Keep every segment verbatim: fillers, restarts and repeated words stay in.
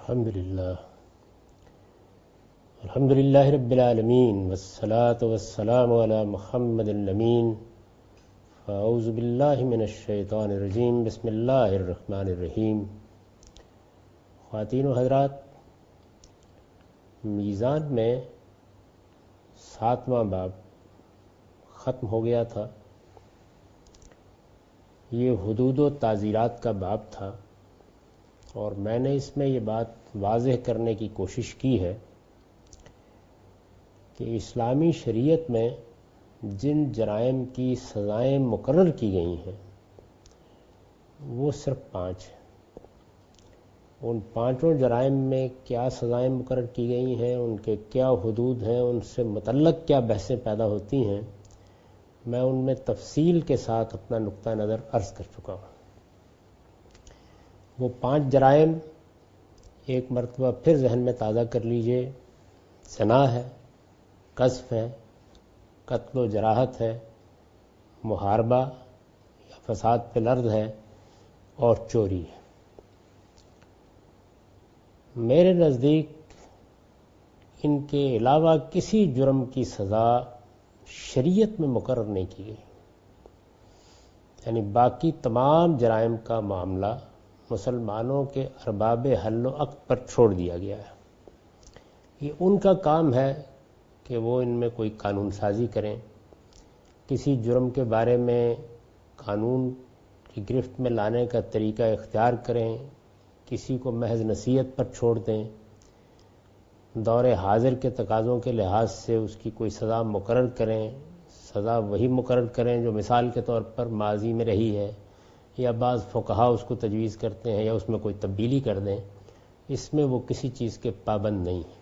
الحمد للہ الحمد للہ رب العالمین والصلاة والسلام علی محمد الامین فاعوذ باللہ من الشیطان الرجیم بسم اللہ الرحمن الرحیم۔ خواتین و حضرات، میزان میں ساتواں باب ختم ہو گیا تھا۔ یہ حدود و تعزیرات کا باب تھا، اور میں نے اس میں یہ بات واضح کرنے کی کوشش کی ہے کہ اسلامی شریعت میں جن جرائم کی سزائیں مقرر کی گئی ہیں وہ صرف پانچ ہیں۔ ان پانچوں جرائم میں کیا سزائیں مقرر کی گئی ہیں، ان کے کیا حدود ہیں، ان سے متعلق کیا بحثیں پیدا ہوتی ہیں، میں ان میں تفصیل کے ساتھ اپنا نقطہ نظر عرض کر چکا ہوں۔ وہ پانچ جرائم ایک مرتبہ پھر ذہن میں تازہ کر لیجئے۔ زنا ہے، قذف ہے، قتل و جراحت ہے، محاربہ یا فساد فی الارض ہے، اور چوری ہے۔ میرے نزدیک ان کے علاوہ کسی جرم کی سزا شریعت میں مقرر نہیں کی گئی، یعنی باقی تمام جرائم کا معاملہ مسلمانوں کے ارباب حل و عقد پر چھوڑ دیا گیا ہے۔ یہ ان کا کام ہے کہ وہ ان میں کوئی قانون سازی کریں، کسی جرم کے بارے میں قانون کی گرفت میں لانے کا طریقہ اختیار کریں، کسی کو محض نصیحت پر چھوڑ دیں، دور حاضر کے تقاضوں کے لحاظ سے اس کی کوئی سزا مقرر کریں، سزا وہی مقرر کریں جو مثال کے طور پر ماضی میں رہی ہے، یا بعض فقہا اس کو تجویز کرتے ہیں، یا اس میں کوئی تبدیلی کر دیں۔ اس میں وہ کسی چیز کے پابند نہیں ہیں۔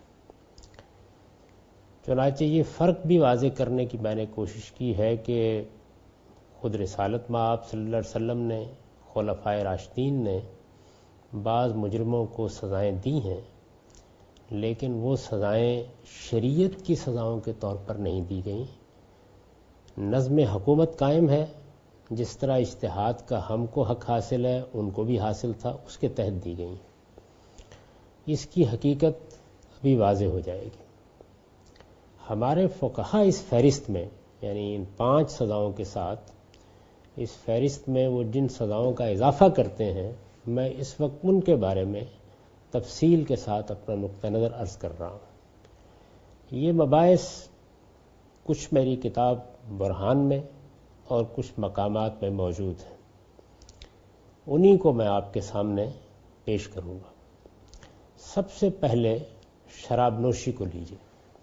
چنانچہ یہ فرق بھی واضح کرنے کی میں نے کوشش کی ہے کہ خود رسالت مآب صلی اللہ علیہ وسلم نے، خلفائے راشدین نے بعض مجرموں کو سزائیں دی ہیں، لیکن وہ سزائیں شریعت کی سزاؤں کے طور پر نہیں دی گئیں۔ نظم حکومت قائم ہے، جس طرح اجتہاد کا ہم کو حق حاصل ہے ان کو بھی حاصل تھا، اس کے تحت دی گئیں۔ اس کی حقیقت ابھی واضح ہو جائے گی۔ ہمارے فقہا اس فہرست میں، یعنی ان پانچ سزاؤں کے ساتھ اس فہرست میں وہ جن سزاؤں کا اضافہ کرتے ہیں، میں اس وقت ان کے بارے میں تفصیل کے ساتھ اپنا نقطہ نظر عرض کر رہا ہوں۔ یہ مباحث کچھ میری کتاب برہان میں اور کچھ مقامات میں موجود ہیں، انہی کو میں آپ کے سامنے پیش کروں گا۔ سب سے پہلے شراب نوشی کو لیجیے۔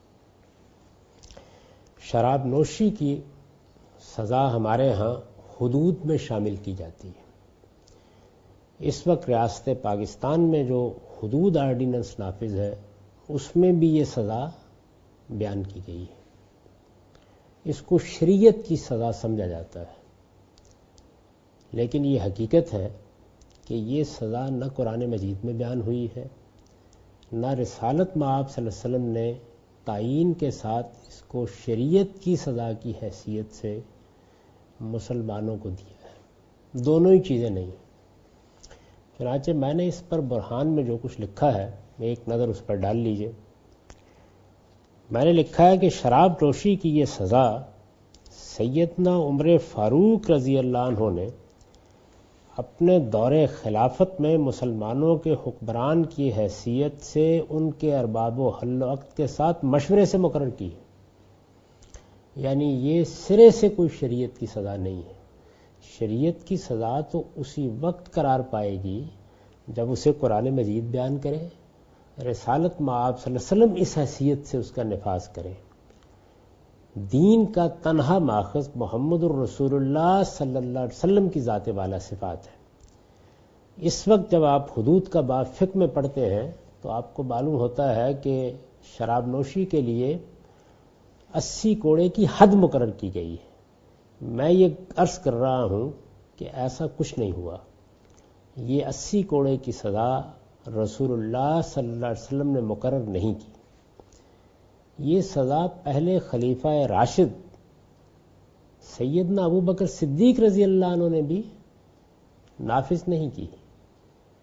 شراب نوشی کی سزا ہمارے ہاں حدود میں شامل کی جاتی ہے۔ اس وقت ریاست پاکستان میں جو حدود آرڈیننس نافذ ہے اس میں بھی یہ سزا بیان کی گئی ہے۔ اس کو شریعت کی سزا سمجھا جاتا ہے، لیکن یہ حقیقت ہے کہ یہ سزا نہ قرآن مجید میں بیان ہوئی ہے، نہ رسالت مآب صلی اللہ علیہ وسلم نے تعیین کے ساتھ اس کو شریعت کی سزا کی حیثیت سے مسلمانوں کو دیا ہے۔ دونوں ہی چیزیں نہیں۔ چنانچہ میں نے اس پر برہان میں جو کچھ لکھا ہے ایک نظر اس پر ڈال لیجئے۔ میں نے لکھا ہے کہ شراب نوشی کی یہ سزا سیدنا عمر فاروق رضی اللہ عنہ نے اپنے دور خلافت میں مسلمانوں کے حکمران کی حیثیت سے ان کے ارباب و حل و عقد کے ساتھ مشورے سے مقرر کی، یعنی یہ سرے سے کوئی شریعت کی سزا نہیں ہے۔ شریعت کی سزا تو اسی وقت قرار پائے گی جب اسے قرآن مجید بیان کرے، رسالت مآب صلی اللہ علیہ وسلم اس حیثیت سے اس کا نفاذ کرے۔ دین کا تنہا ماخذ محمد الرسول اللہ صلی اللہ علیہ وسلم کی ذات والا صفات ہے۔ اس وقت جب آپ حدود کا باب فقہ میں پڑھتے ہیں تو آپ کو معلوم ہوتا ہے کہ شراب نوشی کے لیے اسی کوڑے کی حد مقرر کی گئی ہے۔ میں یہ عرض کر رہا ہوں کہ ایسا کچھ نہیں ہوا۔ یہ اسی کوڑے کی سزا رسول اللہ صلی اللہ علیہ وسلم نے مقرر نہیں کی۔ یہ سزا پہلے خلیفہ راشد سیدنا ابو بکر صدیق رضی اللہ عنہ نے بھی نافذ نہیں کی۔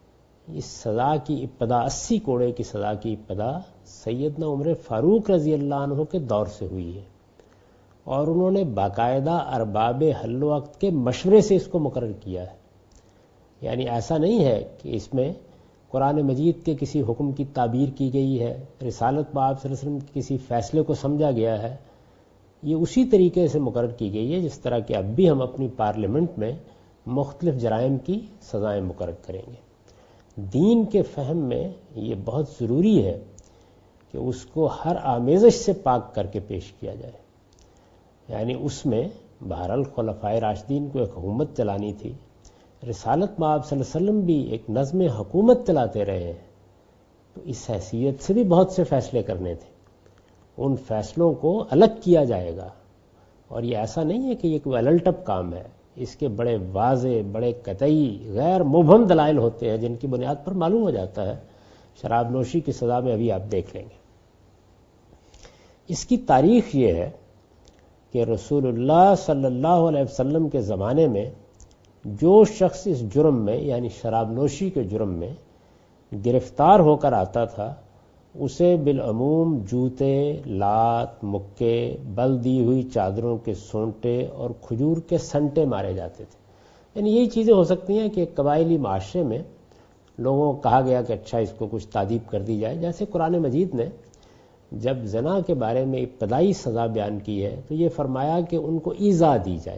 اس سزا کی ابتدا، اسی کوڑے کی سزا کی ابتدا سیدنا عمر فاروق رضی اللہ عنہ کے دور سے ہوئی ہے، اور انہوں نے باقاعدہ ارباب حل و عقد کے مشورے سے اس کو مقرر کیا ہے۔ یعنی ایسا نہیں ہے کہ اس میں قرآن مجید کے کسی حکم کی تعبیر کی گئی ہے، رسالت میں آپ صلی اللہ علیہ وسلم کے کسی فیصلے کو سمجھا گیا ہے، یہ اسی طریقے سے مقرر کی گئی ہے جس طرح کہ اب بھی ہم اپنی پارلیمنٹ میں مختلف جرائم کی سزائیں مقرر کریں گے۔ دین کے فہم میں یہ بہت ضروری ہے کہ اس کو ہر آمیزش سے پاک کر کے پیش کیا جائے۔ یعنی اس میں بہرحال خلفائے راشدین کو ایک حکومت چلانی تھی، رسالت میں آپ صلی اللہ علیہ وسلم بھی ایک نظم حکومت چلاتے رہے ہیں، تو اس حیثیت سے بھی بہت سے فیصلے کرنے تھے، ان فیصلوں کو الگ کیا جائے گا۔ اور یہ ایسا نہیں ہے کہ یہ کوئی الٹپ کام ہے، اس کے بڑے واضح، بڑے قطعی، غیر مبہم دلائل ہوتے ہیں جن کی بنیاد پر معلوم ہو جاتا ہے۔ شراب نوشی کی سزا میں ابھی آپ دیکھ لیں گے۔ اس کی تاریخ یہ ہے کہ رسول اللہ صلی اللہ علیہ وسلم کے زمانے میں جو شخص اس جرم میں یعنی شراب نوشی کے جرم میں گرفتار ہو کر آتا تھا، اسے بالعموم جوتے، لات، مکے، بل دی ہوئی چادروں کے سونٹے اور کھجور کے سنٹے مارے جاتے تھے۔ یعنی یہی چیزیں ہو سکتی ہیں کہ ایک قبائلی معاشرے میں لوگوں کو کہا گیا کہ اچھا اس کو کچھ تادیب کر دی جائے۔ جیسے قرآن مجید نے جب زنا کے بارے میں ابتدائی سزا بیان کی ہے تو یہ فرمایا کہ ان کو ایذا دی جائے،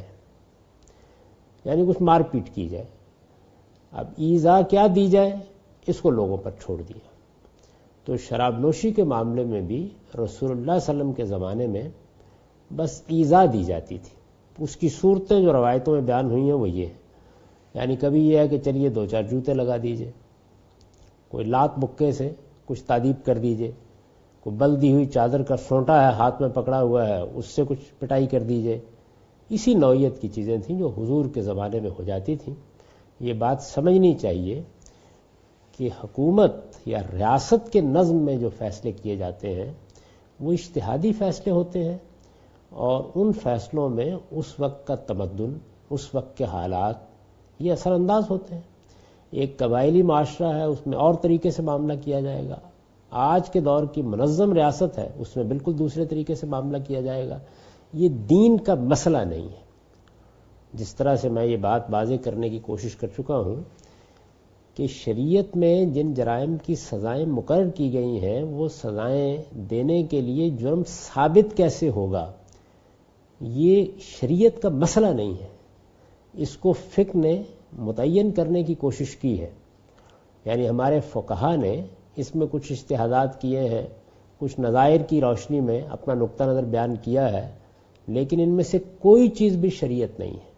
یعنی کچھ مار پیٹ کی جائے۔ اب ایذا کیا دی جائے اس کو لوگوں پر چھوڑ دیا۔ تو شراب نوشی کے معاملے میں بھی رسول اللہ صلی اللہ علیہ وسلم کے زمانے میں بس ایذا دی جاتی تھی۔ اس کی صورتیں جو روایتوں میں بیان ہوئی ہیں وہ یہ ہے، یعنی کبھی یہ ہے کہ چلیے دو چار جوتے لگا دیجئے، کوئی لات مکے سے کچھ تادیب کر دیجئے، کوئی بل دی ہوئی چادر کا سونٹا ہے ہاتھ میں پکڑا ہوا ہے اس سے کچھ پٹائی کر دیجئے۔ اسی نوعیت کی چیزیں تھیں جو حضور کے زمانے میں ہو جاتی تھیں۔ یہ بات سمجھنی چاہیے کہ حکومت یا ریاست کے نظم میں جو فیصلے کیے جاتے ہیں وہ اجتہادی فیصلے ہوتے ہیں، اور ان فیصلوں میں اس وقت کا تمدن، اس وقت کے حالات یہ اثر انداز ہوتے ہیں۔ ایک قبائلی معاشرہ ہے، اس میں اور طریقے سے معاملہ کیا جائے گا۔ آج کے دور کی منظم ریاست ہے، اس میں بالکل دوسرے طریقے سے معاملہ کیا جائے گا۔ یہ دین کا مسئلہ نہیں ہے۔ جس طرح سے میں یہ بات واضح کرنے کی کوشش کر چکا ہوں کہ شریعت میں جن جرائم کی سزائیں مقرر کی گئی ہیں وہ سزائیں دینے کے لیے جرم ثابت کیسے ہوگا، یہ شریعت کا مسئلہ نہیں ہے۔ اس کو فقہ نے متعین کرنے کی کوشش کی ہے، یعنی ہمارے فقہا نے اس میں کچھ اجتہادات کیے ہیں، کچھ نظائر کی روشنی میں اپنا نقطہ نظر بیان کیا ہے، لیکن ان میں سے کوئی چیز بھی شریعت نہیں ہے۔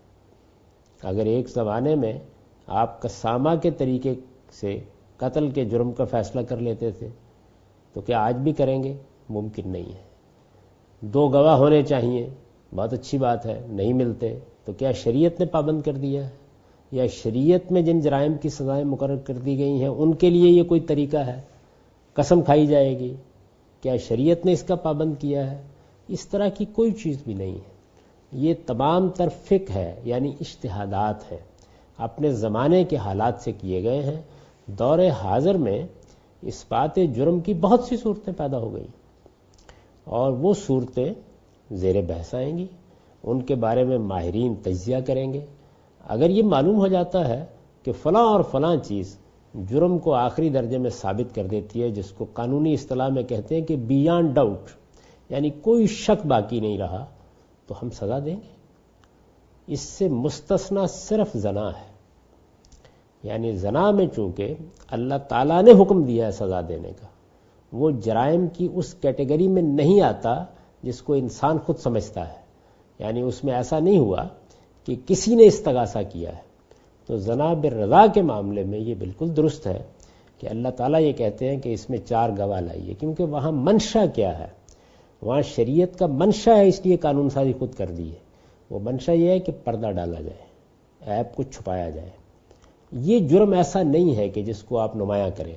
اگر ایک زمانے میں آپ قسامہ کے طریقے سے قتل کے جرم کا فیصلہ کر لیتے تھے تو کیا آج بھی کریں گے؟ ممکن نہیں ہے۔ دو گواہ ہونے چاہیے، بہت اچھی بات ہے، نہیں ملتے تو کیا شریعت نے پابند کر دیا ہے؟ یا شریعت میں جن جرائم کی سزائیں مقرر کر دی گئی ہیں ان کے لیے یہ کوئی طریقہ ہے؟ قسم کھائی جائے گی، کیا شریعت نے اس کا پابند کیا ہے؟ اس طرح کی کوئی چیز بھی نہیں ہے۔ یہ تمام تر فقہ ہے، یعنی اجتہادات ہیں، اپنے زمانے کے حالات سے کیے گئے ہیں۔ دور حاضر میں اس بات جرم کی بہت سی صورتیں پیدا ہو گئی، اور وہ صورتیں زیر بحث آئیں گی، ان کے بارے میں ماہرین تجزیہ کریں گے۔ اگر یہ معلوم ہو جاتا ہے کہ فلاں اور فلاں چیز جرم کو آخری درجے میں ثابت کر دیتی ہے، جس کو قانونی اصطلاح میں کہتے ہیں کہ بیانڈ ڈاؤٹ، یعنی کوئی شک باقی نہیں رہا، تو ہم سزا دیں گے۔ اس سے مستثنا صرف زنا ہے، یعنی زنا میں چونکہ اللہ تعالیٰ نے حکم دیا ہے سزا دینے کا، وہ جرائم کی اس کیٹیگری میں نہیں آتا جس کو انسان خود سمجھتا ہے، یعنی اس میں ایسا نہیں ہوا کہ کسی نے استغاثہ کیا ہے۔ تو زنا بالرضا کے معاملے میں یہ بالکل درست ہے کہ اللہ تعالیٰ یہ کہتے ہیں کہ اس میں چار گواہ لائیے، کیونکہ وہاں منشا کیا ہے، وہاں شریعت کا منشا ہے، اس لیے قانون سازی خود کر دی ہے۔ وہ منشا یہ ہے کہ پردہ ڈالا جائے، عیب کو چھپایا جائے۔ یہ جرم ایسا نہیں ہے کہ جس کو آپ نمایاں کریں۔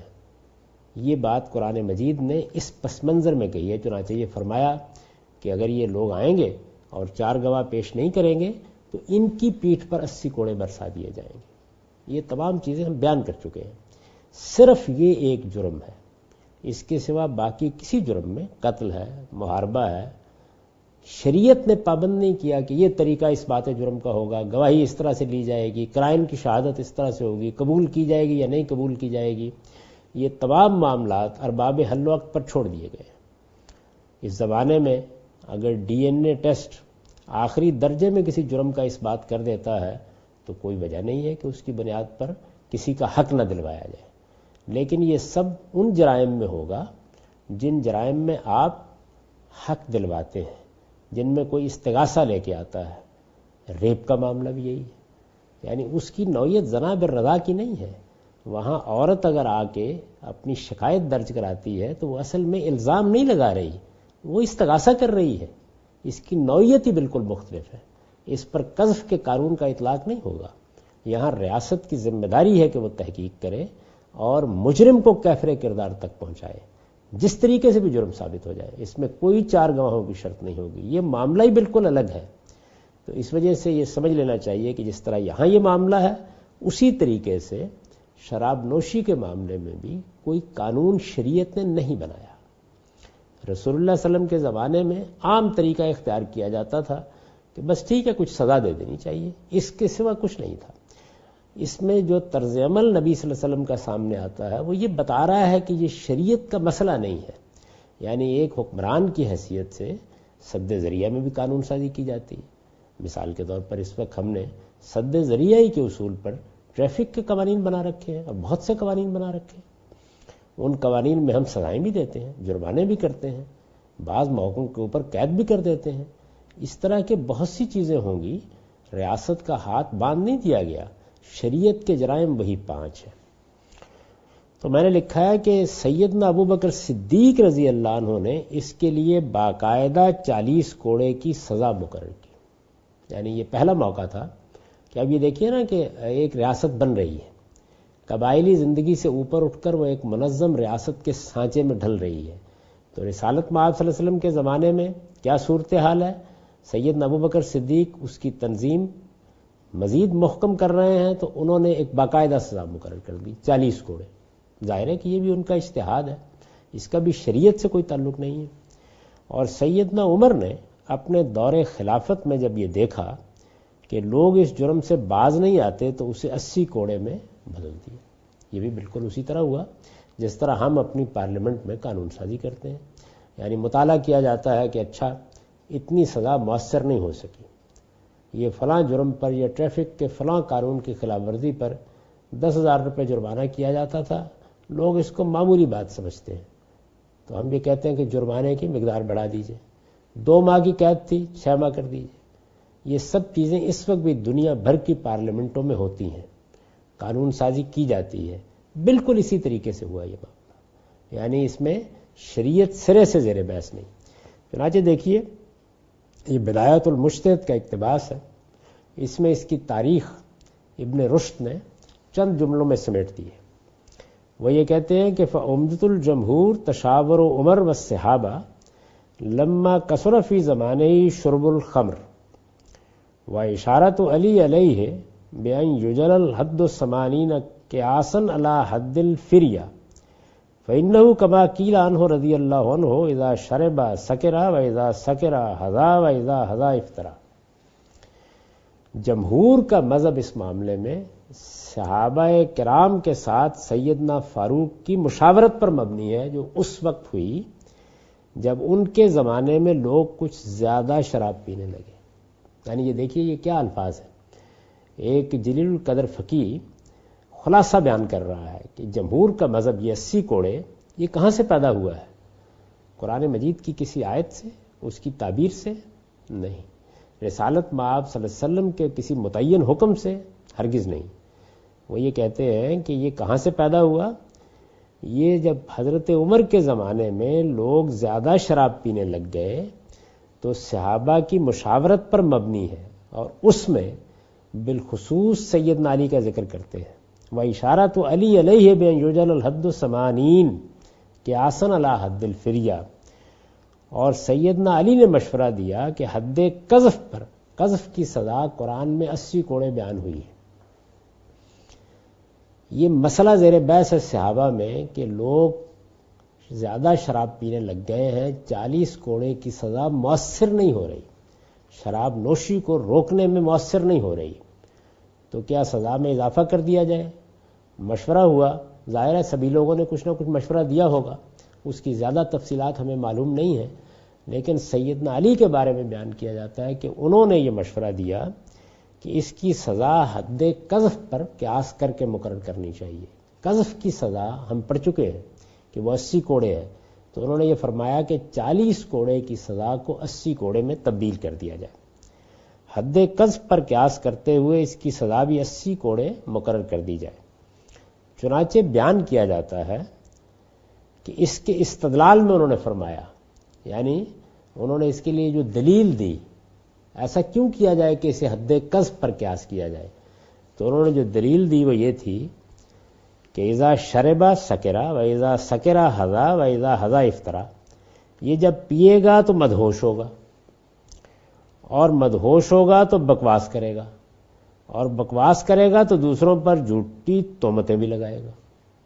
یہ بات قرآن مجید نے اس پس منظر میں کہی ہے، چنانچہ یہ فرمایا کہ اگر یہ لوگ آئیں گے اور چار گواہ پیش نہیں کریں گے تو ان کی پیٹھ پر اسی کوڑے برسا دیے جائیں گے۔ یہ تمام چیزیں ہم بیان کر چکے ہیں۔ صرف یہ ایک جرم ہے، اس کے سوا باقی کسی جرم میں قتل ہے، محاربہ ہے، شریعت نے پابند نہیں کیا کہ یہ طریقہ اس بات جرم کا ہوگا، گواہی اس طرح سے لی جائے گی، قرائن کی شہادت اس طرح سے ہوگی، قبول کی جائے گی یا نہیں قبول کی جائے گی. یہ تمام معاملات ارباب حل وقت پر چھوڑ دیے گئے. اس زمانے میں اگر ڈی این اے ٹیسٹ آخری درجے میں کسی جرم کا اس بات کر دیتا ہے تو کوئی وجہ نہیں ہے کہ اس کی بنیاد پر کسی کا حق نہ دلوایا جائے. لیکن یہ سب ان جرائم میں ہوگا جن جرائم میں آپ حق دلواتے ہیں، جن میں کوئی استغاثہ لے کے آتا ہے. ریپ کا معاملہ بھی یہی ہے، یعنی اس کی نوعیت زنا بالرضا کی نہیں ہے. وہاں عورت اگر آ کے اپنی شکایت درج کراتی ہے تو وہ اصل میں الزام نہیں لگا رہی، وہ استغاثہ کر رہی ہے. اس کی نوعیت ہی بالکل مختلف ہے. اس پر قذف کے قانون کا اطلاق نہیں ہوگا. یہاں ریاست کی ذمہ داری ہے کہ وہ تحقیق کرے اور مجرم کو کیفر کردار تک پہنچائے، جس طریقے سے بھی جرم ثابت ہو جائے. اس میں کوئی چار گواہوں کی شرط نہیں ہوگی. یہ معاملہ ہی بالکل الگ ہے. تو اس وجہ سے یہ سمجھ لینا چاہیے کہ جس طرح یہاں یہ معاملہ ہے، اسی طریقے سے شراب نوشی کے معاملے میں بھی کوئی قانون شریعت نے نہیں بنایا. رسول اللہ صلی اللہ علیہ وسلم کے زمانے میں عام طریقہ اختیار کیا جاتا تھا کہ بس ٹھیک ہے کچھ سزا دے دینی چاہیے، اس کے سوا کچھ نہیں تھا. اس میں جو طرز عمل نبی صلی اللہ علیہ وسلم کا سامنے آتا ہے وہ یہ بتا رہا ہے کہ یہ شریعت کا مسئلہ نہیں ہے. یعنی ایک حکمران کی حیثیت سے سد ذریعہ میں بھی قانون سازی کی جاتی ہے. مثال کے طور پر اس وقت ہم نے سد ذریعہ ہی کے اصول پر ٹریفک کے قوانین بنا رکھے ہیں اور بہت سے قوانین بنا رکھے ہیں. ان قوانین میں ہم سزائیں بھی دیتے ہیں، جرمانے بھی کرتے ہیں، بعض موقعوں کے اوپر قید بھی کر دیتے ہیں. اس طرح کے بہت سی چیزیں ہوں گی. ریاست کا ہاتھ باندھ نہیں دیا گیا. شریعت کے جرائم وہی پانچ ہیں. تو میں نے لکھا ہے کہ سیدنا ابو بکر صدیق رضی اللہ عنہ نے اس کے لیے باقاعدہ چالیس کوڑے کی سزا مقرر کی. یعنی یہ پہلا موقع تھا کہ اب یہ دیکھیے نا کہ ایک ریاست بن رہی ہے، قبائلی زندگی سے اوپر اٹھ کر وہ ایک منظم ریاست کے سانچے میں ڈھل رہی ہے. تو رسالت مآب صلی اللہ علیہ وسلم کے زمانے میں کیا صورتحال ہے؟ سیدنا ابو بکر صدیق اس کی تنظیم مزید محکم کر رہے ہیں تو انہوں نے ایک باقاعدہ سزا مقرر کر دی، چالیس کوڑے. ظاہر ہے کہ یہ بھی ان کا اجتہاد ہے، اس کا بھی شریعت سے کوئی تعلق نہیں ہے. اور سیدنا عمر نے اپنے دور خلافت میں جب یہ دیکھا کہ لوگ اس جرم سے باز نہیں آتے تو اسے اسی کوڑے میں بدل دیا. یہ بھی بالکل اسی طرح ہوا جس طرح ہم اپنی پارلیمنٹ میں قانون سازی کرتے ہیں. یعنی مطالعہ کیا جاتا ہے کہ اچھا اتنی سزا مؤثر نہیں ہو سکی، یہ فلاں جرم پر یا ٹریفک کے فلاں قانون کی خلاف ورزی پر دس ہزار روپے جرمانہ کیا جاتا تھا، لوگ اس کو معمولی بات سمجھتے ہیں. تو ہم یہ کہتے ہیں کہ جرمانے کی مقدار بڑھا دیجئے، دو ماہ کی قید تھی چھ ماہ کر دیجئے. یہ سب چیزیں اس وقت بھی دنیا بھر کی پارلیمنٹوں میں ہوتی ہیں، قانون سازی کی جاتی ہے. بالکل اسی طریقے سے ہوا یہ معاملہ. یعنی اس میں شریعت سرے سے زیر بحث نہیں. چنانچہ دیکھیے یہ بدایت المجتہد کا اقتباس ہے. اس میں اس کی تاریخ ابن رشد نے چند جملوں میں سمیٹ دی ہے. وہ یہ کہتے ہیں کہ فعمدۃ الجمہور تشاور عمر والصحابہ لما کثر فی زمانہ شرب الخمر واشارۃ علی علیہ بأن یجعل الحد ثمانین قیاسا علی حد الفریہ فإنه كما قیل عنہ رضی اللہ عنہ اذا شرب سکر واذا سکر حذا واذا حذا افطرا. جمہور کا مذہب اس معاملے میں صحابہ کرام کے ساتھ سیدنا فاروق کی مشاورت پر مبنی ہے، جو اس وقت ہوئی جب ان کے زمانے میں لوگ کچھ زیادہ شراب پینے لگے. یعنی یہ دیکھیے یہ کیا الفاظ ہیں. ایک جلیل القدر فقیہ خلاصہ بیان کر رہا ہے کہ جمہور کا مذہب یہ اسی کوڑے یہ کہاں سے پیدا ہوا ہے؟ قرآن مجید کی کسی آیت سے، اس کی تعبیر سے نہیں، رسالت مآب صلی اللہ علیہ وسلم کے کسی متعین حکم سے ہرگز نہیں. وہ یہ کہتے ہیں کہ یہ کہاں سے پیدا ہوا؟ یہ جب حضرت عمر کے زمانے میں لوگ زیادہ شراب پینے لگ گئے تو صحابہ کی مشاورت پر مبنی ہے، اور اس میں بالخصوص سیدنا علی کا ذکر کرتے ہیں. وَإِشَارَةُ عَلِي عَلَيْهِ بِأَنْ يُجْعَلَ الْحَدُّ ثَمَانِينَ قِيَاسًا عَلَى حَدِّ الْفِرْيَةِ. اور سیدنا علی نے مشورہ دیا کہ حد قذف پر، قذف کی سزا قرآن میں اسی کوڑے بیان ہوئی ہے. یہ مسئلہ زیر بحث ہے صحابہ میں کہ لوگ زیادہ شراب پینے لگ گئے ہیں، چالیس کوڑے کی سزا مؤثر نہیں ہو رہی، شراب نوشی کو روکنے میں مؤثر نہیں ہو رہی، تو کیا سزا میں اضافہ کر دیا جائے؟ مشورہ ہوا، ظاہر ہے سبھی لوگوں نے کچھ نہ کچھ مشورہ دیا ہوگا، اس کی زیادہ تفصیلات ہمیں معلوم نہیں ہیں، لیکن سیدنا علی کے بارے میں بیان کیا جاتا ہے کہ انہوں نے یہ مشورہ دیا کہ اس کی سزا حد قذف پر قیاس کر کے مقرر کرنی چاہیے۔ قذف کی سزا ہم پڑھ چکے ہیں کہ وہ اسی کوڑے ہے، تو انہوں نے یہ فرمایا کہ چالیس کوڑے کی سزا کو اسی کوڑے میں تبدیل کر دیا جائے، حد قذف پر قیاس کرتے ہوئے اس کی سزا بھی اسی کوڑے مقرر کر دی جائے۔ چنانچہ بیان کیا جاتا ہے کہ اس کے استدلال میں انہوں نے فرمایا، یعنی انہوں نے اس کے لیے جو دلیل دی، ایسا کیوں کیا جائے کہ اسے حد قذف پر قیاس کیا جائے، تو انہوں نے جو دلیل دی وہ یہ تھی کہ اذا شربا سکرا و اذا سکرا ہزا و اذا ہزا افطرا، یہ جب پیے گا تو مدہوش ہوگا، اور مدہوش ہوگا تو بکواس کرے گا، اور بکواس کرے گا تو دوسروں پر جھوٹی تہمتیں بھی لگائے گا۔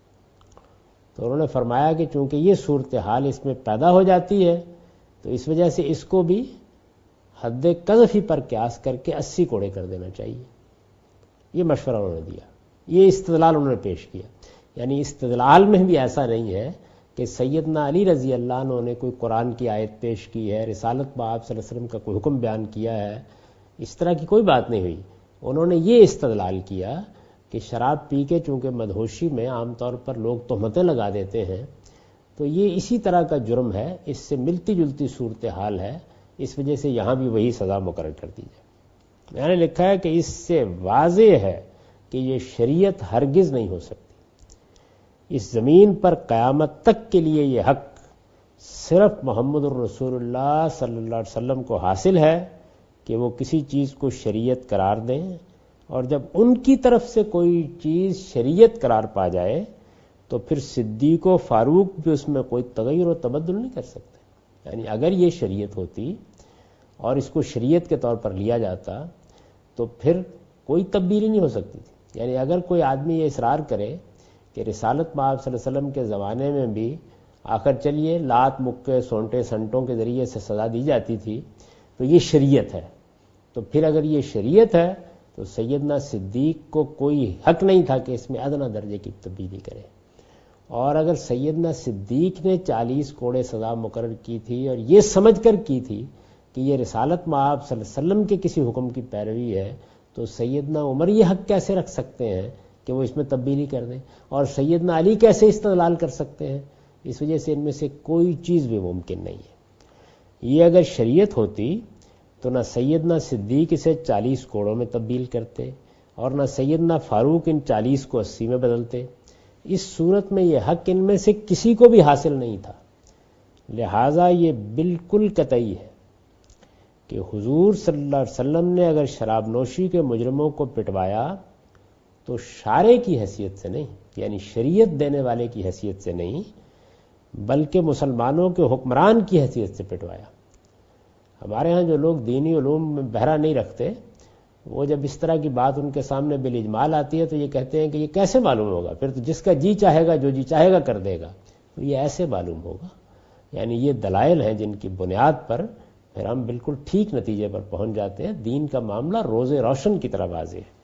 تو انہوں نے فرمایا کہ چونکہ یہ صورتحال اس میں پیدا ہو جاتی ہے تو اس وجہ سے اس کو بھی حد قذف ہی پر قیاس کر کے اسی کوڑے کر دینا چاہیے۔ یہ مشورہ انہوں نے دیا، یہ استدلال انہوں نے پیش کیا۔ یعنی استدلال میں بھی ایسا نہیں ہے کہ سیدنا علی رضی اللہ عنہ نے کوئی قرآن کی آیت پیش کی ہے، رسالت بآب صلی اللہ علیہ وسلم کا کوئی حکم بیان کیا ہے، اس طرح کی کوئی بات نہیں ہوئی۔ انہوں نے یہ استدلال کیا کہ شراب پی کے چونکہ مدہوشی میں عام طور پر لوگ تہمتیں لگا دیتے ہیں، تو یہ اسی طرح کا جرم ہے، اس سے ملتی جلتی صورتحال ہے، اس وجہ سے یہاں بھی وہی سزا مقرر کر دی جائے۔ میں نے لکھا ہے کہ اس سے واضح ہے کہ یہ شریعت ہرگز نہیں ہو سکتی۔ اس زمین پر قیامت تک کے لیے یہ حق صرف محمد الرسول اللہ صلی اللہ علیہ وسلم کو حاصل ہے کہ وہ کسی چیز کو شریعت قرار دیں، اور جب ان کی طرف سے کوئی چیز شریعت قرار پا جائے تو پھر صدیق و فاروق بھی اس میں کوئی تغیر و تبدل نہیں کر سکتے۔ یعنی اگر یہ شریعت ہوتی اور اس کو شریعت کے طور پر لیا جاتا تو پھر کوئی تبدیلی نہیں ہو سکتی تھی۔ یعنی اگر کوئی آدمی یہ اصرار کرے کہ رسالت بآب صلی اللہ علیہ وسلم کے زمانے میں بھی آخر چلیے لات مکے سونٹے سنٹوں کے ذریعے سے سزا دی جاتی تھی تو یہ شریعت ہے، تو پھر اگر یہ شریعت ہے تو سیدنا صدیق کو کوئی حق نہیں تھا کہ اس میں ادنیٰ درجے کی تبدیلی کرے۔ اور اگر سیدنا صدیق نے چالیس کوڑے سزا مقرر کی تھی اور یہ سمجھ کر کی تھی کہ یہ رسالت مآب صلی اللہ علیہ وسلم کے کسی حکم کی پیروی ہے، تو سیدنا عمر یہ حق کیسے رکھ سکتے ہیں کہ وہ اس میں تبدیلی کر دیں، اور سیدنا علی کیسے استدلال کر سکتے ہیں؟ اس وجہ سے ان میں سے کوئی چیز بھی ممکن نہیں ہے۔ یہ اگر شریعت ہوتی تو نہ سیدنا صدیق اسے چالیس کوڑوں میں تبدیل کرتے اور نہ سیدنا فاروق ان چالیس کو اسی میں بدلتے۔ اس صورت میں یہ حق ان میں سے کسی کو بھی حاصل نہیں تھا، لہٰذا یہ بالکل قطعی ہے کہ حضور صلی اللہ علیہ وسلم نے اگر شراب نوشی کے مجرموں کو پٹوایا تو شارع کی حیثیت سے نہیں، یعنی شریعت دینے والے کی حیثیت سے نہیں، بلکہ مسلمانوں کے حکمران کی حیثیت سے پٹوایا۔ ہمارے ہاں جو لوگ دینی علوم میں بہرا نہیں رکھتے، وہ جب اس طرح کی بات ان کے سامنے بالاجمال آتی ہے تو یہ کہتے ہیں کہ یہ کیسے معلوم ہوگا، پھر تو جس کا جی چاہے گا جو جی چاہے گا کر دے گا، تو یہ ایسے معلوم ہوگا۔ یعنی یہ دلائل ہیں جن کی بنیاد پر پھر ہم بالکل ٹھیک نتیجے پر پہنچ جاتے ہیں۔ دین کا معاملہ روز روشن کی طرح واضح ہے۔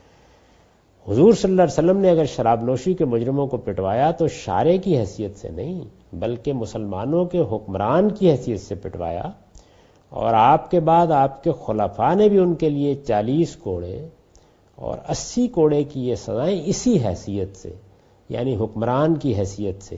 حضور صلی اللہ علیہ وسلم نے اگر شراب نوشی کے مجرموں کو پٹوایا تو شارع کی حیثیت سے نہیں، بلکہ مسلمانوں کے حکمران کی حیثیت سے پٹوایا، اور آپ کے بعد آپ کے خلفاء نے بھی ان کے لیے چالیس کوڑے اور اسی کوڑے کی یہ سزائیں اسی حیثیت سے، یعنی حکمران کی حیثیت سے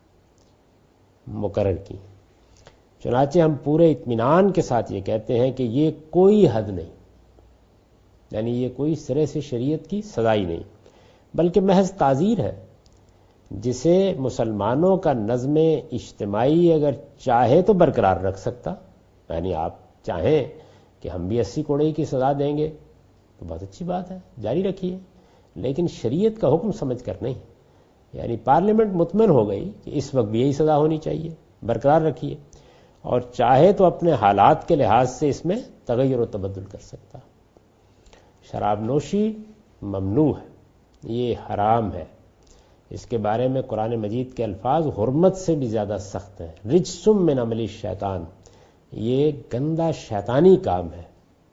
مقرر کی۔ چنانچہ ہم پورے اطمینان کے ساتھ یہ کہتے ہیں کہ یہ کوئی حد نہیں، یعنی یہ کوئی سرے سے شریعت کی سزا ہی نہیں، بلکہ محض تعزیر ہے، جسے مسلمانوں کا نظم اجتماعی اگر چاہے تو برقرار رکھ سکتا۔ یعنی آپ چاہیں کہ ہم بھی اسی کوڑے کی سزا دیں گے تو بہت اچھی بات ہے، جاری رکھیے، لیکن شریعت کا حکم سمجھ کر نہیں۔ یعنی پارلیمنٹ مطمئن ہو گئی کہ اس وقت بھی یہی سزا ہونی چاہیے، برقرار رکھیے، اور چاہے تو اپنے حالات کے لحاظ سے اس میں تغیر و تبدل کر سکتا۔ شراب نوشی ممنوع ہے، یہ حرام ہے، اس کے بارے میں قرآن مجید کے الفاظ حرمت سے بھی زیادہ سخت ہیں. رجسم من عمل الشیطان، یہ گندا شیطانی کام ہے.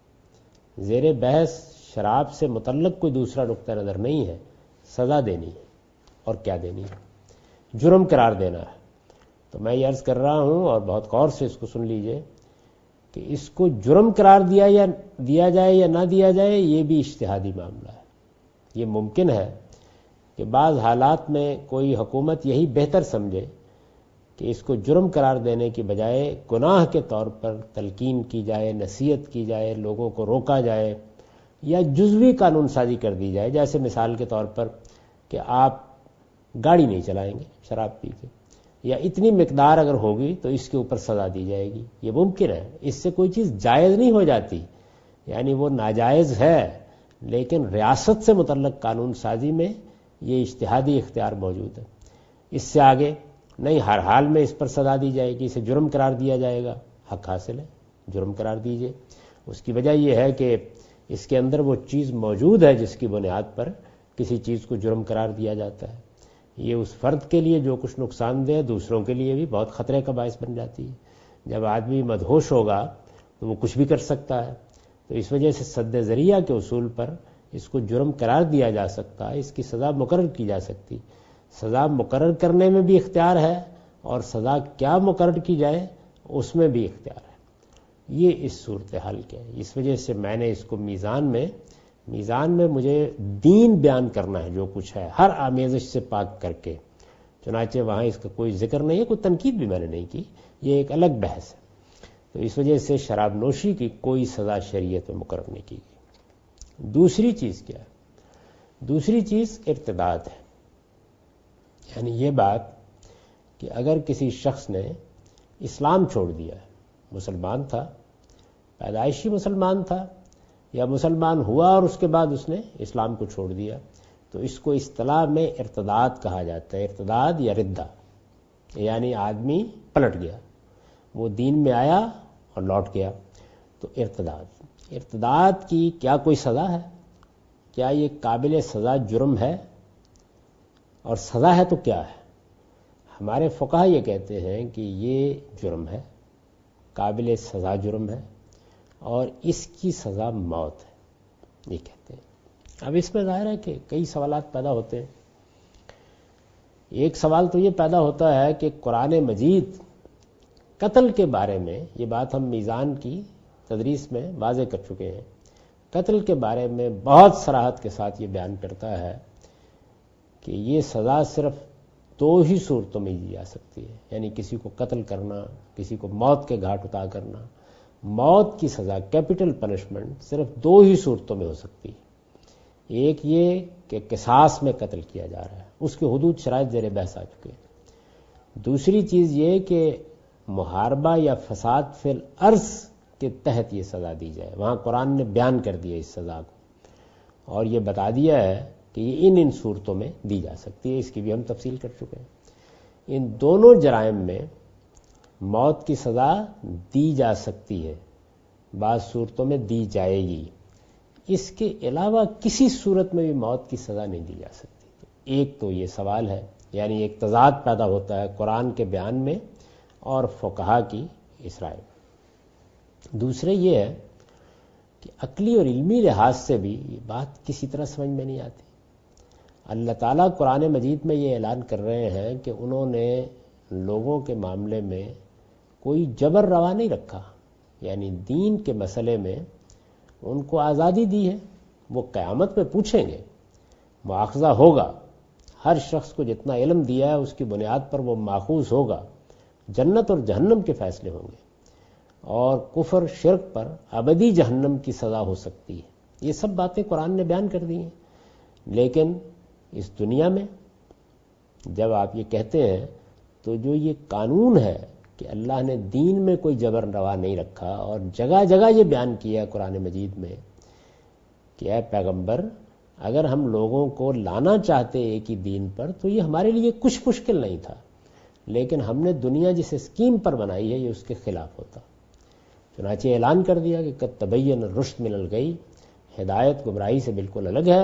زیر بحث شراب سے متعلق کوئی دوسرا نقطہ نظر نہیں ہے، سزا دینی ہے. اور کیا دینی ہے؟ جرم قرار دینا ہے. تو میں یہ عرض کر رہا ہوں اور بہت غور سے اس کو سن لیجئے کہ اس کو جرم قرار دیا یا دیا جائے یا نہ دیا جائے یہ بھی اجتہادی معاملہ ہے. یہ ممکن ہے کہ بعض حالات میں کوئی حکومت یہی بہتر سمجھے کہ اس کو جرم قرار دینے کی بجائے گناہ کے طور پر تلقین کی جائے، نصیحت کی جائے، لوگوں کو روکا جائے یا جزوی قانون سازی کر دی جائے. جیسے مثال کے طور پر کہ آپ گاڑی نہیں چلائیں گے شراب پی کے، یا اتنی مقدار اگر ہوگی تو اس کے اوپر سزا دی جائے گی. یہ ممکن ہے. اس سے کوئی چیز جائز نہیں ہو جاتی، یعنی وہ ناجائز ہے، لیکن ریاست سے متعلق قانون سازی میں یہ اجتہادی اختیار موجود ہے. اس سے آگے نہیں، ہر حال میں اس پر سزا دی جائے گی، اسے جرم قرار دیا جائے گا. حق حاصل ہے، جرم قرار دیجئے. اس کی وجہ یہ ہے کہ اس کے اندر وہ چیز موجود ہے جس کی بنیاد پر کسی چیز کو جرم قرار دیا جاتا ہے. یہ اس فرد کے لیے جو کچھ نقصان دہ، دوسروں کے لیے بھی بہت خطرے کا باعث بن جاتی ہے. جب آدمی مدہوش ہوگا تو وہ کچھ بھی کر سکتا ہے. تو اس وجہ سے سد ذریعہ کے اصول پر اس کو جرم قرار دیا جا سکتا ہے، اس کی سزا مقرر کی جا سکتی. سزا مقرر کرنے میں بھی اختیار ہے اور سزا کیا مقرر کی جائے اس میں بھی اختیار ہے. یہ اس صورتحال کے ہے. اس وجہ سے میں نے اس کو میزان میں میزان میں مجھے دین بیان کرنا ہے، جو کچھ ہے ہر آمیزش سے پاک کر کے. چنانچہ وہاں اس کا کوئی ذکر نہیں ہے، کوئی تنقید بھی میں نے نہیں کی، یہ ایک الگ بحث ہے. تو اس وجہ سے شراب نوشی کی کوئی سزا شریعت میں مقرر نہیں کی گئی. دوسری چیز کیا ہے؟ دوسری چیز ارتداد ہے. یعنی یہ بات کہ اگر کسی شخص نے اسلام چھوڑ دیا ہے، مسلمان تھا، پیدائشی مسلمان تھا، یا مسلمان ہوا اور اس کے بعد اس نے اسلام کو چھوڑ دیا، تو اس کو اصطلاح میں ارتداد کہا جاتا ہے. ارتداد یا ردہ، یعنی آدمی پلٹ گیا، وہ دین میں آیا اور لوٹ گیا. تو ارتداد ارتداد کی کیا کوئی سزا ہے؟ کیا یہ قابل سزا جرم ہے؟ اور سزا ہے تو کیا ہے؟ ہمارے فقہا یہ کہتے ہیں کہ یہ جرم ہے، قابل سزا جرم ہے، اور اس کی سزا موت ہے، یہ کہتے ہیں. اب اس میں ظاہر ہے کہ کئی سوالات پیدا ہوتے ہیں. ایک سوال تو یہ پیدا ہوتا ہے کہ قرآن مجید قتل کے بارے میں، یہ بات ہم میزان کی تدریس میں واضح کر چکے ہیں، قتل کے بارے میں بہت صراحت کے ساتھ یہ بیان کرتا ہے کہ یہ سزا صرف دو ہی صورتوں میں دی جا سکتی ہے. یعنی کسی کو قتل کرنا، کسی کو موت کے گھاٹ اتار کرنا. موت کی سزا، کیپٹل پنشمنٹ، صرف دو ہی صورتوں میں ہو سکتی ہے. ایک یہ کہ قصاص میں قتل کیا جا رہا ہے، اس کے حدود شرائط زیر بحث آ چکے ہیں. دوسری چیز یہ کہ محاربہ یا فساد فی الارض کے تحت یہ سزا دی جائے. وہاں قرآن نے بیان کر دیا اس سزا کو اور یہ بتا دیا ہے کہ یہ ان ان صورتوں میں دی جا سکتی ہے. اس کی بھی ہم تفصیل کر چکے ہیں. ان دونوں جرائم میں موت کی سزا دی جا سکتی ہے، بعض صورتوں میں دی جائے گی. اس کے علاوہ کسی صورت میں بھی موت کی سزا نہیں دی جا سکتی. ایک تو یہ سوال ہے، یعنی ایک تضاد پیدا ہوتا ہے قرآن کے بیان میں اور فقہا کی اس رائے میں. دوسرے یہ ہے کہ عقلی اور علمی لحاظ سے بھی یہ بات کسی طرح سمجھ میں نہیں آتی. اللہ تعالیٰ قرآن مجید میں یہ اعلان کر رہے ہیں کہ انہوں نے لوگوں کے معاملے میں کوئی جبر روا نہیں رکھا، یعنی دین کے مسئلے میں ان کو آزادی دی ہے. وہ قیامت میں پوچھیں گے، مواخذہ ہوگا. ہر شخص کو جتنا علم دیا ہے اس کی بنیاد پر وہ ماخوذ ہوگا. جنت اور جہنم کے فیصلے ہوں گے، اور کفر شرک پر ابدی جہنم کی سزا ہو سکتی ہے. یہ سب باتیں قرآن نے بیان کر دی ہیں. لیکن اس دنیا میں جب آپ یہ کہتے ہیں تو جو یہ قانون ہے کہ اللہ نے دین میں کوئی جبر روا نہیں رکھا، اور جگہ جگہ یہ بیان کیا قرآن مجید میں کہ اے پیغمبر اگر ہم لوگوں کو لانا چاہتے ایک ہی دین پر تو یہ ہمارے لیے کچھ مشکل نہیں تھا، لیکن ہم نے دنیا جس اسکیم پر بنائی ہے یہ اس کے خلاف ہوتا. چنانچہ اعلان کر دیا کہ قد تبین الرشد من الغی، ہدایت گمراہی سے بالکل الگ ہے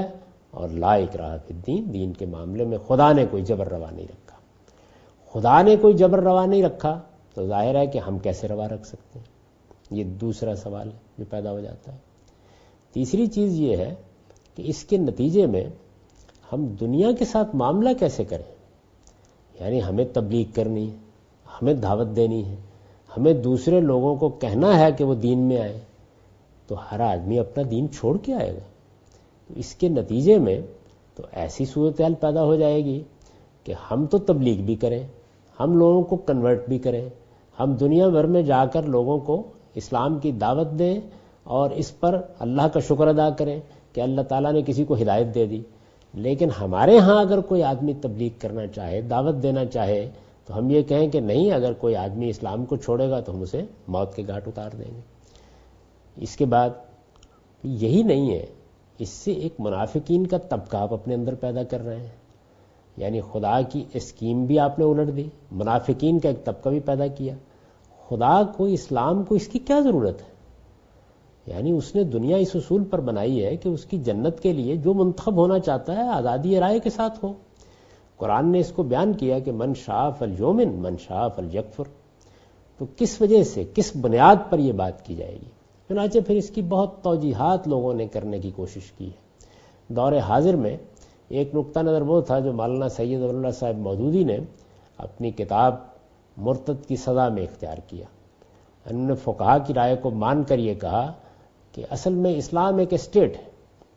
اور لا اکراہ فی الدین، دین کے معاملے میں خدا نے کوئی جبر روا نہیں رکھا۔ خدا نے کوئی جبر روا نہیں رکھا تو ظاہر ہے کہ ہم کیسے روا رکھ سکتے ہیں؟ یہ دوسرا سوال ہے جو پیدا ہو جاتا ہے۔ تیسری چیز یہ ہے کہ اس کے نتیجے میں ہم دنیا کے ساتھ معاملہ کیسے کریں؟ یعنی ہمیں تبلیغ کرنی ہے، ہمیں دعوت دینی ہے، ہمیں دوسرے لوگوں کو کہنا ہے کہ وہ دین میں آئے، تو ہر آدمی اپنا دین چھوڑ کے آئے گا۔ تو اس کے نتیجے میں تو ایسی صورتحال پیدا ہو جائے گی کہ ہم تو تبلیغ بھی کریں، ہم لوگوں کو کنورٹ بھی کریں، ہم دنیا بھر میں جا کر لوگوں کو اسلام کی دعوت دیں اور اس پر اللہ کا شکر ادا کریں کہ اللہ تعالیٰ نے کسی کو ہدایت دے دی، لیکن ہمارے ہاں اگر کوئی آدمی تبلیغ کرنا چاہے، دعوت دینا چاہے، تو ہم یہ کہیں کہ نہیں، اگر کوئی آدمی اسلام کو چھوڑے گا تو ہم اسے موت کے گھاٹ اتار دیں گے۔ اس کے بعد یہی نہیں ہے، اس سے ایک منافقین کا طبقہ آپ اپنے اندر پیدا کر رہے ہیں، یعنی خدا کی اسکیم بھی آپ نے الٹ دی، منافقین کا ایک طبقہ بھی پیدا کیا۔ خدا کو، اسلام کو اس کی کیا ضرورت ہے؟ یعنی اس نے دنیا اس اصول پر بنائی ہے کہ اس کی جنت کے لیے جو منتخب ہونا چاہتا ہے آزادی رائے کے ساتھ ہو۔ قرآن نے اس کو بیان کیا کہ من شاء فلیؤمن من شاء فلیکفر۔ تو کس وجہ سے، کس بنیاد پر یہ بات کی جائے گی؟ چنانچہ پھر اس کی بہت توجیحات لوگوں نے کرنے کی کوشش کی ہے۔ دور حاضر میں ایک نقطہ نظر وہ تھا جو مولانا سید اللہ صاحب مودودی نے اپنی کتاب مرتد کی سزا میں اختیار کیا۔ انہوں نے فقہا کی رائے کو مان کر یہ کہا کہ اصل میں اسلام ایک اسٹیٹ ہے،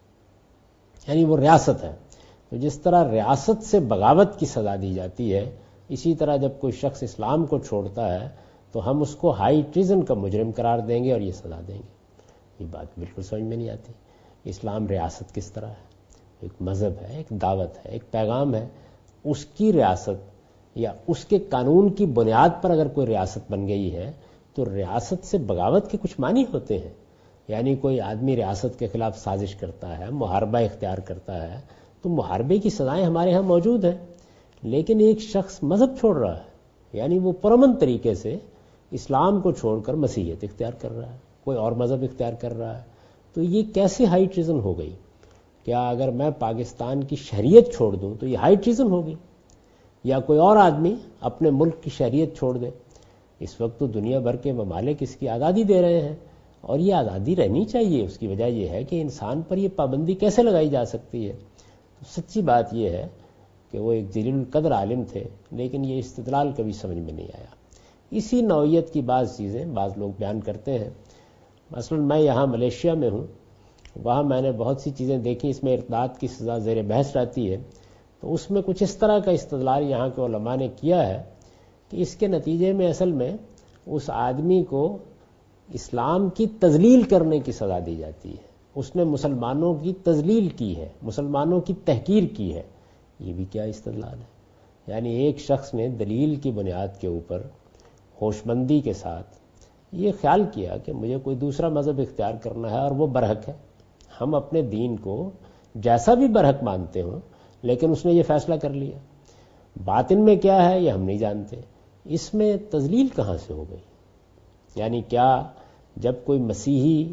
یعنی وہ ریاست ہے، تو جس طرح ریاست سے بغاوت کی سزا دی جاتی ہے، اسی طرح جب کوئی شخص اسلام کو چھوڑتا ہے تو ہم اس کو ہائی ٹریزن کا مجرم قرار دیں گے اور یہ سزا دیں گے۔ یہ بات بالکل سمجھ میں نہیں آتی۔ اسلام ریاست کس طرح ہے؟ ایک مذہب ہے، ایک دعوت ہے، ایک پیغام ہے، اس کی ریاست یا اس کے قانون کی بنیاد پر اگر کوئی ریاست بن گئی ہے تو ریاست سے بغاوت کے کچھ معنی ہوتے ہیں۔ یعنی کوئی آدمی ریاست کے خلاف سازش کرتا ہے، محاربہ اختیار کرتا ہے، تو محاربے کی سزائیں ہمارے ہاں موجود ہیں، لیکن ایک شخص مذہب چھوڑ رہا ہے، یعنی وہ پرامن طریقے سے اسلام کو چھوڑ کر مسیحیت اختیار کر رہا ہے، کوئی اور مذہب اختیار کر رہا ہے، تو یہ کیسے ہائی ٹریزن ہو گئی؟ کیا اگر میں پاکستان کی شریعت چھوڑ دوں تو یہ ہائی ٹریزن ہوگی؟ یا کوئی اور آدمی اپنے ملک کی شریعت چھوڑ دے؟ اس وقت تو دنیا بھر کے ممالک اس کی آزادی دے رہے ہیں، اور یہ آزادی رہنی چاہیے۔ اس کی وجہ یہ ہے کہ انسان پر یہ پابندی کیسے لگائی جا سکتی ہے؟ تو سچی بات یہ ہے کہ وہ ایک جلیل القدر عالم تھے، لیکن یہ استدلال کبھی سمجھ میں نہیں آیا۔ اسی نوعیت کی بعض چیزیں بعض لوگ بیان کرتے ہیں۔ مثلا میں یہاں ملیشیا میں ہوں، وہاں میں نے بہت سی چیزیں دیکھی، اس میں ارتداد کی سزا زیر بحث رہتی ہے، تو اس میں کچھ اس طرح کا استدلال یہاں کے علماء نے کیا ہے کہ اس کے نتیجے میں اصل میں اس آدمی کو اسلام کی تذلیل کرنے کی سزا دی جاتی ہے، اس نے مسلمانوں کی تذلیل کی ہے، مسلمانوں کی تحقیر کی ہے۔ یہ بھی کیا استدلال ہے؟ یعنی ایک شخص نے دلیل کی بنیاد کے اوپر ہوش مندی کے ساتھ یہ خیال کیا کہ مجھے کوئی دوسرا مذہب اختیار کرنا ہے اور وہ برحق ہے۔ ہم اپنے دین کو جیسا بھی برحق مانتے ہوں، لیکن اس نے یہ فیصلہ کر لیا۔ باطن میں کیا ہے یہ ہم نہیں جانتے، اس میں تذلیل کہاں سے ہو گئی؟ یعنی کیا جب کوئی مسیحی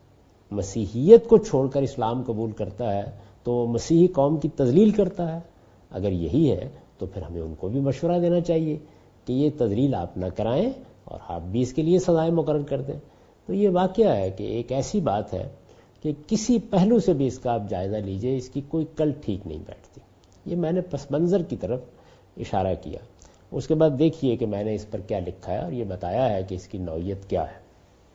مسیحیت کو چھوڑ کر اسلام قبول کرتا ہے تو وہ مسیحی قوم کی تذلیل کرتا ہے؟ اگر یہی ہے تو پھر ہمیں ان کو بھی مشورہ دینا چاہیے کہ یہ تذلیل آپ نہ کرائیں اور آپ بھی اس کے لیے سزائیں مقرر کر دیں۔ تو یہ واقعہ ہے کہ ایک ایسی بات ہے کہ کسی پہلو سے بھی اس کا آپ جائزہ لیجئے، اس کی کوئی کل ٹھیک نہیں بیٹھتی۔ یہ میں نے پس منظر کی طرف اشارہ کیا۔ اس کے بعد دیکھیے کہ میں نے اس پر کیا لکھا ہے اور یہ بتایا ہے کہ اس کی نوعیت کیا ہے۔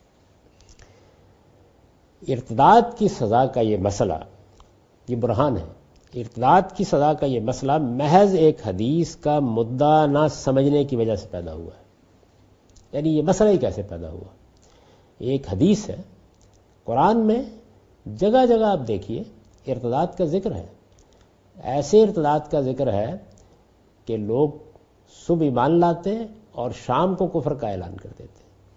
ارتداد کی سزا کا یہ مسئلہ، یہ برہان ہے، ارتداد کی سزا کا یہ مسئلہ محض ایک حدیث کا مدعا نہ سمجھنے کی وجہ سے پیدا ہوا ہے۔ یعنی یہ مسئلہ ہی کیسے پیدا ہوا؟ ایک حدیث ہے، قرآن میں جگہ جگہ آپ دیکھیے ارتداد کا ذکر ہے، ایسے ارتداد کا ذکر ہے کہ لوگ صبح ایمان لاتے اور شام کو کفر کا اعلان کر دیتے۔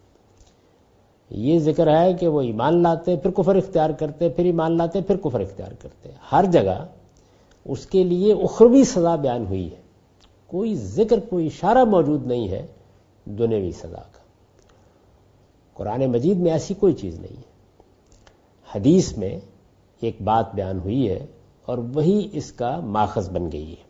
یہ ذکر ہے کہ وہ ایمان لاتے پھر کفر اختیار کرتے، پھر ایمان لاتے پھر کفر اختیار کرتے۔ ہر جگہ اس کے لیے اخروی سزا بیان ہوئی ہے، کوئی ذکر، کوئی اشارہ موجود نہیں ہے دنیوی سزا کا۔ قرآن مجید میں ایسی کوئی چیز نہیں ہے۔ حدیث میں ایک بات بیان ہوئی ہے اور وہی اس کا ماخذ بن گئی ہے۔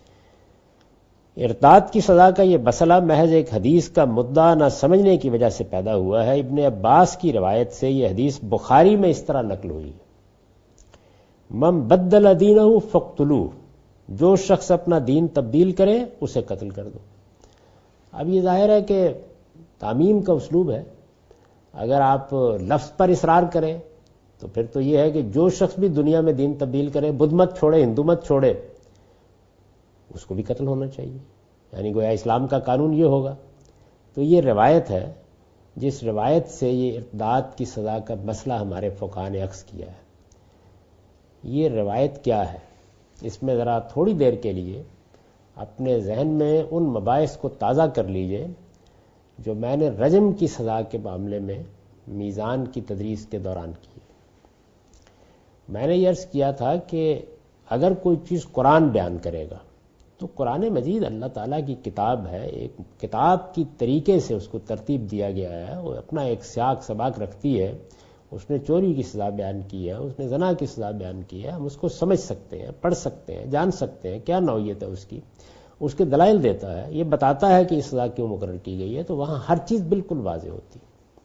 ارتاد کی سزا کا یہ مسئلہ محض ایک حدیث کا مدعا نہ سمجھنے کی وجہ سے پیدا ہوا ہے۔ ابن عباس کی روایت سے یہ حدیث بخاری میں اس طرح نقل ہوئی، من بدل دینہ فاقتلوہ، جو شخص اپنا دین تبدیل کرے اسے قتل کر دو۔ اب یہ ظاہر ہے کہ تعمیم کا اسلوب ہے، اگر آپ لفظ پر اصرار کریں تو پھر تو یہ ہے کہ جو شخص بھی دنیا میں دین تبدیل کرے، بدھ مت چھوڑے، ہندو مت چھوڑے، اس کو بھی قتل ہونا چاہیے، یعنی گویا اسلام کا قانون یہ ہوگا۔ تو یہ روایت ہے جس روایت سے یہ ارتداد کی سزا کا مسئلہ ہمارے فقہاء نے اخذ کیا ہے۔ یہ روایت کیا ہے، اس میں ذرا تھوڑی دیر کے لیے اپنے ذہن میں ان مباحث کو تازہ کر لیجئے جو میں نے رجم کی سزا کے معاملے میں میزان کی تدریس کے دوران کی۔ میں نے یہ عرض کیا تھا کہ اگر کوئی چیز قرآن بیان کرے گا تو قرآن مجید اللہ تعالیٰ کی کتاب ہے، ایک کتاب کی طریقے سے اس کو ترتیب دیا گیا ہے، وہ اپنا ایک سیاق سباق رکھتی ہے۔ اس نے چوری کی سزا بیان کی ہے، اس نے زنا کی سزا بیان کی ہے، ہم اس کو سمجھ سکتے ہیں، پڑھ سکتے ہیں، جان سکتے ہیں کیا نوعیت ہے اس کی، اس کے دلائل دیتا ہے، یہ بتاتا ہے کہ یہ سزا کیوں مقرر کی گئی ہے، تو وہاں ہر چیز بالکل واضح ہوتی۔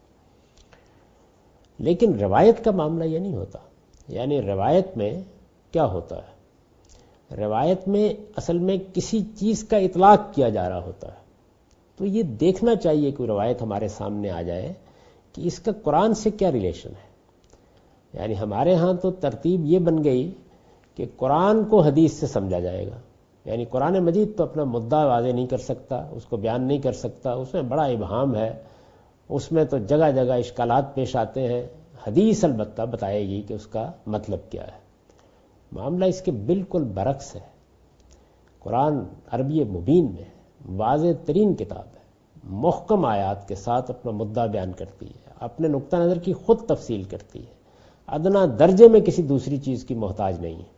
لیکن روایت کا معاملہ یہ نہیں ہوتا، یعنی روایت میں کیا ہوتا ہے، روایت میں اصل میں کسی چیز کا اطلاق کیا جا رہا ہوتا ہے۔ تو یہ دیکھنا چاہیے کہ روایت ہمارے سامنے آ جائے کہ اس کا قرآن سے کیا ریلیشن ہے۔ یعنی ہمارے ہاں تو ترتیب یہ بن گئی کہ قرآن کو حدیث سے سمجھا جائے گا، یعنی قرآن مجید تو اپنا مدعا واضح نہیں کر سکتا، اس کو بیان نہیں کر سکتا، اس میں بڑا ابہام ہے، اس میں تو جگہ جگہ اشکالات پیش آتے ہیں، حدیث البتہ بتائے گی کہ اس کا مطلب کیا ہے۔ معاملہ اس کے بالکل برعکس ہے۔ قرآن عربی مبین میں واضح ترین کتاب ہے، محکم آیات کے ساتھ اپنا مدعا بیان کرتی ہے، اپنے نقطہ نظر کی خود تفصیل کرتی ہے، ادنا درجے میں کسی دوسری چیز کی محتاج نہیں ہے۔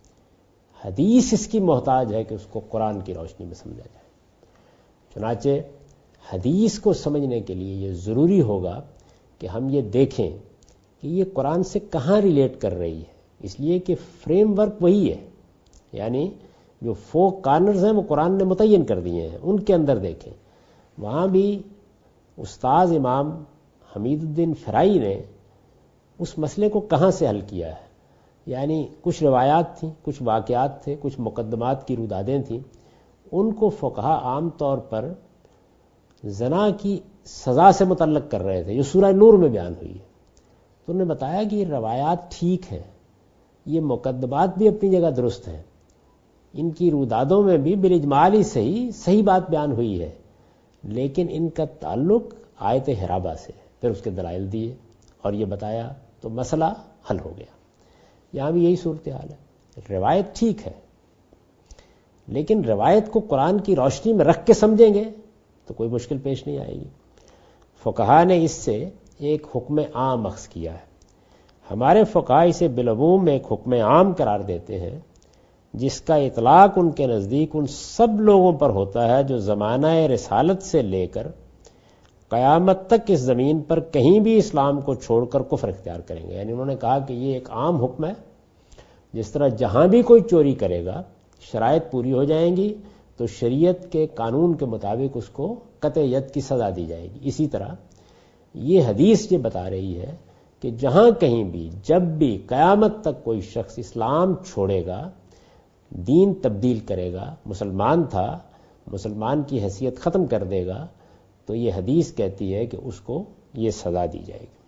حدیث اس کی محتاج ہے کہ اس کو قرآن کی روشنی میں سمجھا جائے۔ چنانچہ حدیث کو سمجھنے کے لیے یہ ضروری ہوگا کہ ہم یہ دیکھیں کہ یہ قرآن سے کہاں ریلیٹ کر رہی ہے، اس لیے کہ فریم ورک وہی ہے، یعنی جو فور کارنرز ہیں وہ قرآن نے متعین کر دیے ہیں، ان کے اندر دیکھیں۔ وہاں بھی استاذ امام حمید الدین فرائی نے اس مسئلے کو کہاں سے حل کیا ہے، یعنی کچھ روایات تھیں، کچھ واقعات تھے، کچھ مقدمات کی رودادیں تھیں، ان کو فقہا عام طور پر زنا کی سزا سے متعلق کر رہے تھے، جو سورہ نور میں بیان ہوئی ہے۔ تو انہوں نے بتایا کہ یہ روایات ٹھیک ہیں، یہ مقدمات بھی اپنی جگہ درست ہیں، ان کی رودادوں میں بھی بالاجمال ہی صحیح صحیح بات بیان ہوئی ہے، لیکن ان کا تعلق آیت حرابہ سے، پھر اس کے دلائل دیے اور یہ بتایا، تو مسئلہ حل ہو گیا۔ یہاں بھی یہی صورتحال ہے، روایت ٹھیک ہے، لیکن روایت کو قرآن کی روشنی میں رکھ کے سمجھیں گے تو کوئی مشکل پیش نہیں آئے گی۔ فقہا نے اس سے ایک حکم عام اخذ کیا ہے۔ ہمارے فقہا اسے بالعموم ایک حکم عام قرار دیتے ہیں جس کا اطلاق ان کے نزدیک ان سب لوگوں پر ہوتا ہے جو زمانہ رسالت سے لے کر قیامت تک اس زمین پر کہیں بھی اسلام کو چھوڑ کر کفر اختیار کریں گے۔ یعنی انہوں نے کہا کہ یہ ایک عام حکم ہے، جس طرح جہاں بھی کوئی چوری کرے گا، شرائط پوری ہو جائیں گی تو شریعت کے قانون کے مطابق اس کو قطع ید کی سزا دی جائے گی۔ اسی طرح یہ حدیث یہ بتا رہی ہے کہ جہاں کہیں بھی جب بھی قیامت تک کوئی شخص اسلام چھوڑے گا، دین تبدیل کرے گا، مسلمان تھا، مسلمان کی حیثیت ختم کر دے گا، تو یہ حدیث کہتی ہے کہ اس کو یہ سزا دی جائے گی۔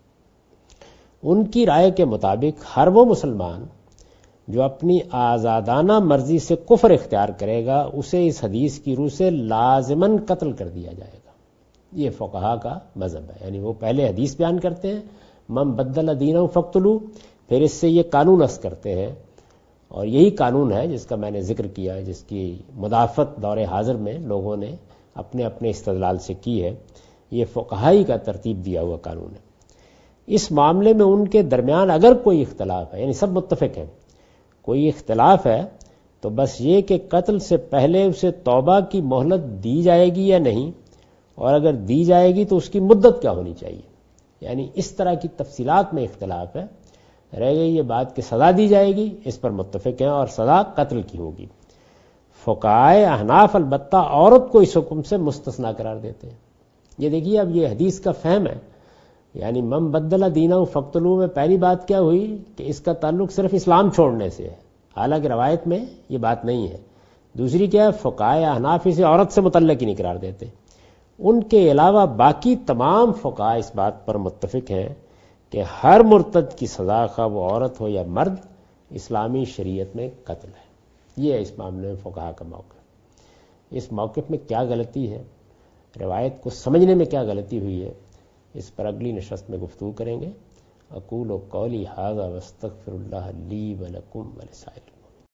ان کی رائے کے مطابق ہر وہ مسلمان جو اپنی آزادانہ مرضی سے کفر اختیار کرے گا، اسے اس حدیث کی روح سے لازماً قتل کر دیا جائے گا۔ یہ فقہا کا مذہب ہے، یعنی وہ پہلے حدیث بیان کرتے ہیں، من بدل دینہ فاقتلوہ، پھر اس سے یہ قانون اخذ کرتے ہیں، اور یہی قانون ہے جس کا میں نے ذکر کیا ہے، جس کی مدافعت دور حاضر میں لوگوں نے اپنے اپنے استدلال سے کی ہے۔ یہ فقہائی کا ترتیب دیا ہوا قانون ہے۔ اس معاملے میں ان کے درمیان اگر کوئی اختلاف ہے، یعنی سب متفق ہیں، کوئی اختلاف ہے تو بس یہ کہ قتل سے پہلے اسے توبہ کی مہلت دی جائے گی یا نہیں، اور اگر دی جائے گی تو اس کی مدت کیا ہونی چاہیے، یعنی اس طرح کی تفصیلات میں اختلاف ہے۔ رہ گئی یہ بات کہ سزا دی جائے گی، اس پر متفق ہیں، اور سزا قتل کی ہوگی۔ فقہائے احناف البتہ عورت کو اس حکم سے مستثنا قرار دیتے ہیں۔ یہ دیکھیے اب یہ حدیث کا فہم ہے، یعنی من بدل دینہ فقتلوہ میں پہلی بات کیا ہوئی کہ اس کا تعلق صرف اسلام چھوڑنے سے ہے، حالانکہ روایت میں یہ بات نہیں ہے۔ دوسری کیا ہے، فقہائے احناف اسے عورت سے متعلق ہی نہیں قرار دیتے۔ ان کے علاوہ باقی تمام فقہاء اس بات پر متفق ہیں کہ ہر مرتد کی سزا خواہ وہ عورت ہو یا مرد اسلامی شریعت میں قتل ہے۔ یہ ہے اس معاملے میں فقہاء کا موقف۔ اس موقف میں کیا غلطی ہے، روایت کو سمجھنے میں کیا غلطی ہوئی ہے، اس پر اگلی نشست میں گفتگو کریں گے۔ اقول قولی ھذا واستغفر اللہ لی ولکم ولسائر